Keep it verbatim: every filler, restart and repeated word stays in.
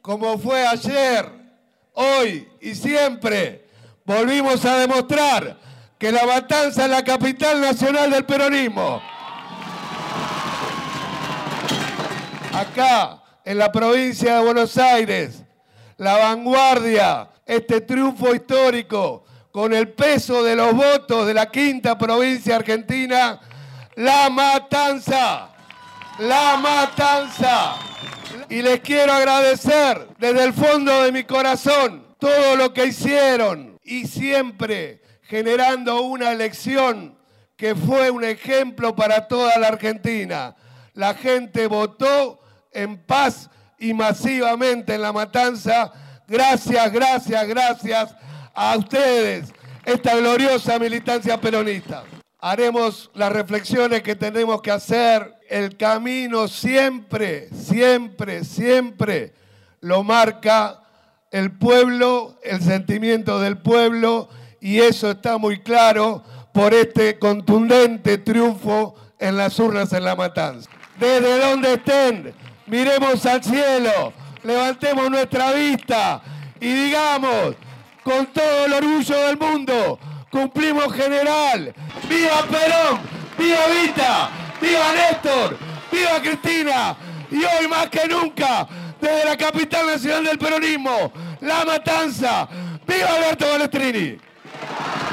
como fue ayer, hoy y siempre, volvimos a demostrar que La Matanza es la capital nacional del peronismo. Acá, en la provincia de Buenos Aires, la vanguardia, este triunfo histórico, con el peso de los votos de la quinta provincia argentina, La Matanza, La Matanza. Y les quiero agradecer desde el fondo de mi corazón todo lo que hicieron y siempre generando una elección que fue un ejemplo para toda la Argentina. La gente votó en paz y masivamente en La Matanza. Gracias, gracias, gracias a ustedes, esta gloriosa militancia peronista. Haremos las reflexiones que tenemos que hacer. El camino siempre, siempre, siempre lo marca el pueblo, el sentimiento del pueblo, y eso está muy claro por este contundente triunfo en las urnas en La Matanza. Desde donde estén, miremos al cielo, levantemos nuestra vista y digamos con todo el orgullo del mundo: cumplimos, general. ¡Viva Perón! ¡Viva Vita! ¡Viva Néstor! ¡Viva Cristina! Y hoy más que nunca, desde la capital nacional del peronismo, La Matanza, ¡viva Alberto Balestrini!